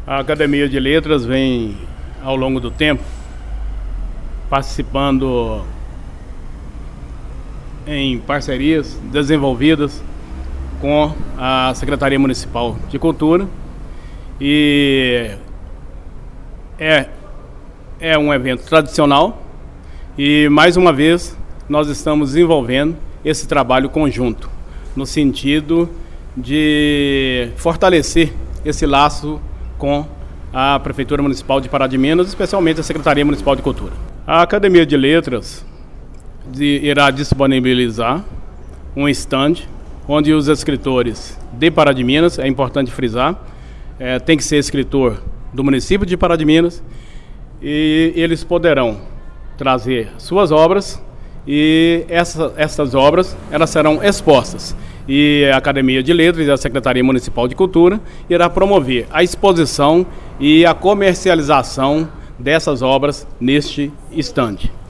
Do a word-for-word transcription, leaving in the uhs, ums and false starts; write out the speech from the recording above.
A Academia de Letras vem, ao longo do tempo, participando em parcerias desenvolvidas com a Secretaria Municipal de Cultura e é, é um evento tradicional e, mais uma vez, nós estamos desenvolvendo esse trabalho conjunto, no sentido de fortalecer esse laço com a Prefeitura Municipal de Pará de Minas, especialmente a Secretaria Municipal de Cultura. A Academia de Letras de, irá disponibilizar um stand onde os escritores de Pará de Minas, é importante frisar, é, tem que ser escritor do município de Pará de Minas, e eles poderão trazer suas obras e essa, essas obras elas serão expostas. E a Academia de Letras e a Secretaria Municipal de Cultura irá promover a exposição e a comercialização dessas obras neste estande.